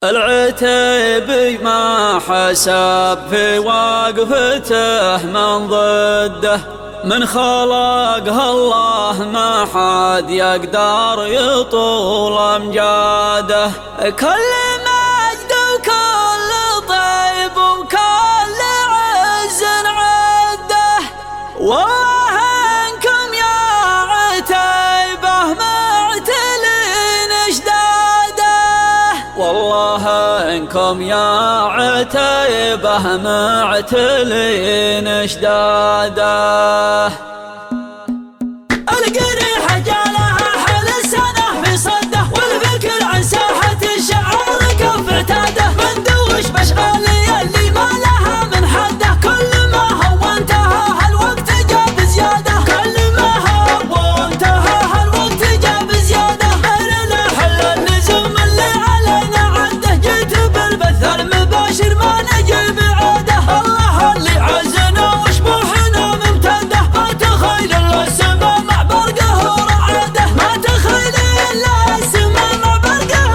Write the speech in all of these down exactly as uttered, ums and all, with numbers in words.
العتيبي ما حسب في وقفته من ضده، من خلقه الله ما حد يقدر يطول امجاده. كل مجد وكل طيب وكل عز عده، والله انكم يا عتيبه معتلين اشداده، والله انكم يا عتيبه معتلين اشداده. القريحة جالها حل السنة في صده، والفكر عن ساحة الشعار كف اعتاده. من دوش مشغل اللي ما لها من حده، كل ما هونتها هالوقت جاب زيادة، كل ما هونتها هالوقت جاب زيادة. غيرنا حل اللزوم اللي علينا عده، جيت بالبث المباشر ما نجي بعاده. الله اللي عزنا وشبوحنا ممتده، ما تخيل الا السما مع برقه ورعاده، ما تخيل الا السما مع برقه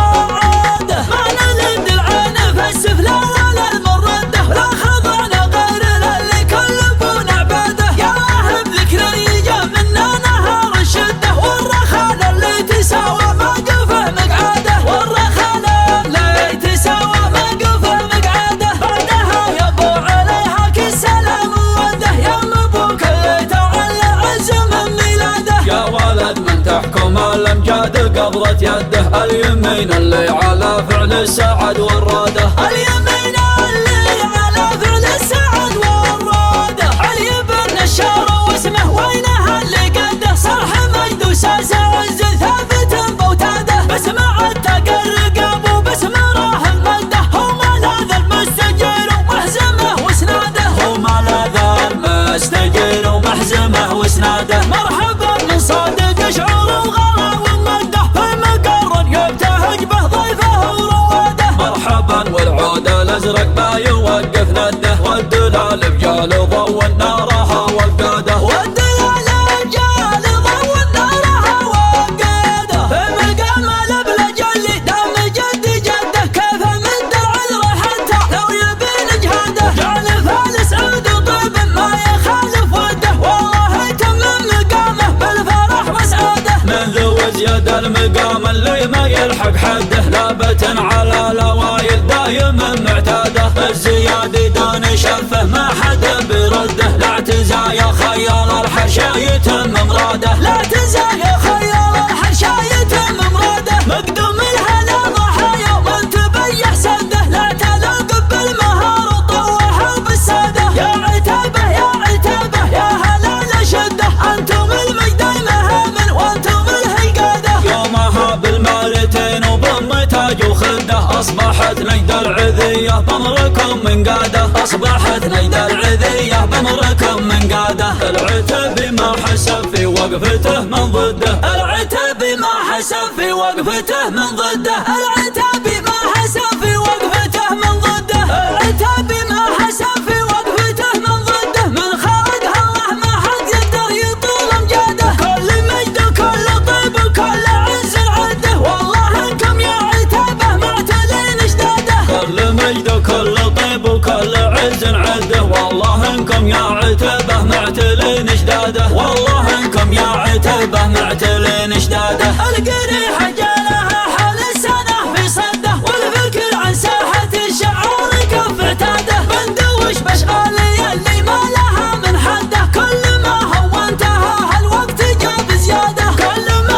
ورعاده. ما نلد العين في السفلى ولا المرده، لا خضعنا غير للي كلبون عباده. يا الله بذكر يجا منا نهار الشده، والرخال اللي تساوى موقفه مقعاده، والرخال اللي تساوى موقفه مقعاده. بعدها يبو عليها كل سلام ووده، يا مبوك اللي تعلى عز من ميلاده. يا ولد من تحكم الامجاد قبضة يده، اليمين اللي على فعل السعد والراده، اليمين اللي على فعل السعد والراده. علي بن نشار واسمه وينه اللي قده، صرح مجد وساسه عز ثابت بوتاده. باسم عتق الرقاب وباسم راه المده، هو ملاذ المستجير ومحزمه واسناده، هو ملاذ المستجير ومحزمه واسناده. مرحبا من صادق شعور وغلا ومده، في مقر يبتهج به ضيفه ورواده. مرحبا والعود الازرق ما يوقف نده، والدلال بجال ضوء نارها وقاده، والدلال بجال ضوء نارها وقاده. في مقام البلجلي دام جد جده، كيف من درع الروح حتى لو يبي نجهاده. جعل فالس عود وطيب ما يخالف وده، والله يتمم مقامه بالفرح وسعاده. من ذو زياد المقام اللي ما يلحق حده، لابت على الاوايل دايما معتاده. الزيادي دون شفه ما حد برده، لا اعتزا يا خيال الحشا يتم مراده، لا تنسى يا خيال الحشا يتم مراده. مقدوم الهلا ضحايا وانت بيح سده، لا تلاقب بالمهار وطوحه بالساده. يا عتابه يا عتابه يا هلا شده، انتم المجد المهامن وانتم الهيقاده. يومها بالمالتين وضم تاج وخده، اصبحت نجد العذيه بمركم من قاده، اصبحت نجد العذيه بمركم من قاده. العتيبي ما حسب في وقفته من ضده، العتابي ما حسب في وقفته من ضده، العتابي ما حسب في وقفته من ضده، العتابي ما حسب في وقفته من ضده. من خلقها الله ما حد يقدر يطول امجاده، كل مجد وكل طيب وكل عز عده، والله انكم يا عتابه معتلين اشداده. كل مجد وكل طيب وكل عز عده، والله انكم يا عتيبه معتلين اشداده، والله انكم يا عتيبه معتلين اشداده. القريحة جالها حل السنة في صده، والفكر عن ساحة الشعار كف اعتاده. من دوش مشغل اللي ما لها من حده، كل ما هونتها هالوقت جاب زيادة، كل ما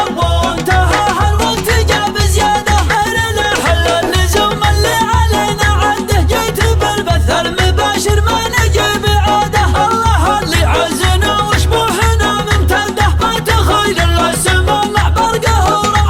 هونتها هالوقت جاب زيادة. غيرنا حل اللزوم اللي علينا عده، جيت بالبث المباشر ما نجي بعاده. الله اللي عزنا وشبوحنا ممتده، ما تخيل الا السما مع برقه ورعاده.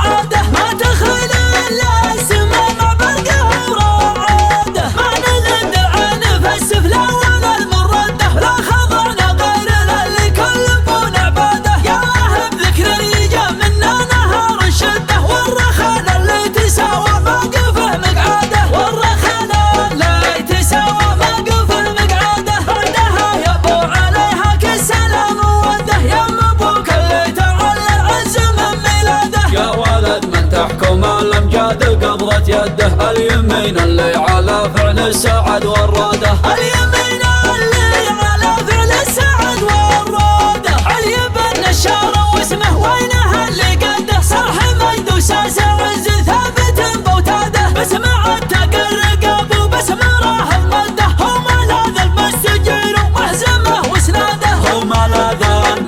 طالت يده اليمين اللي على فعل السعد والرادة اليمين اللي على فعل السعد والرادة علي بن نشار واسمه وينه اللي قده صرح مجد وساسة عز ثابت بوتاده باسم عتق الرقاب وباسم راه المده هو ملاذ المستجير ومحزمه وسناده هو ملاذ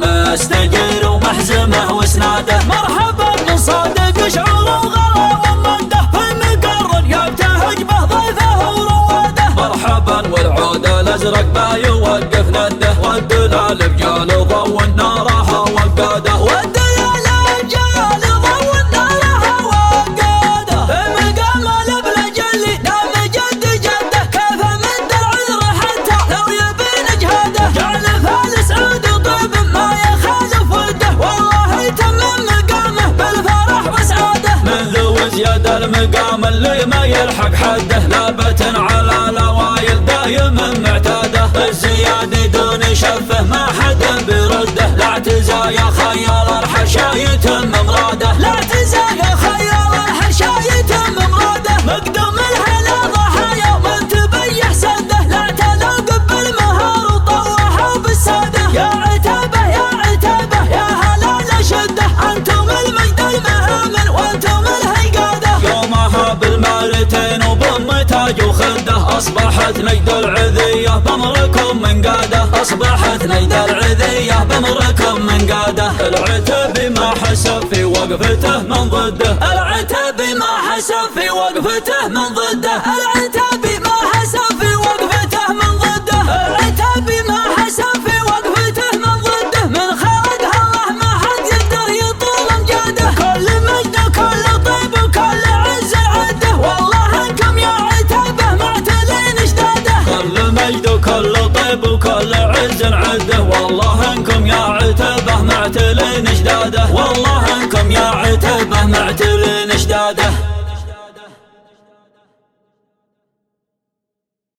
المستجير ومحزمه وسناده مرحبا من صادق شعور وغلا ومده في المقر يبتهج به ضيفه ورواده مرحبا والعود الازرق ما يوقف نده والدلال بجال ضو النارها وقاده والدلال بجال ضو النارها وقاده في مقام البلجلي دام جد جده كيف مد العذر حتى لو يبي نجهده جعل فالس عود طيب ما يخالف وده والله يتمم مقامه بالفرح وسعاده من ذو زياد المقام اللي ما يلحق حده لابت على الاوايل دايما معتاده الزيادي دون شفه ما حد برده لا اعتزا يا خيال الحشا يتم مراده لا تنسى يا خيال الحشا يتم مراده مقدم الهلا ضحايا ومن تبيح سده لا تلاقب بالمهار وطوحوا بالساده يا عتابه يا عتابه يا هلال شده انتم المجد المهامن وانتم الهيقاده يومها بالمارتين وبم تاج وخده اصبحت نجد العذيه بمركم من قاده اصبحت نجد العذيه بمركم من قاده العتب ما حسب في وقفته من ضده العتاب ما حسب في وقفته من ضده العتاب ما حسب في وقفته من ضده العتاب ما حسب في وقفته من ضده من خلقها الله ما حد يقدر يطول امجاده كل مجد وكل طيب وكل عز عده والله انكم يا عتابه معتلين اشداده كل مجد وكل طيب وكل عز عده والله انكم يا عتبه معتلين اشداده والله انكم يا عتبه معتلين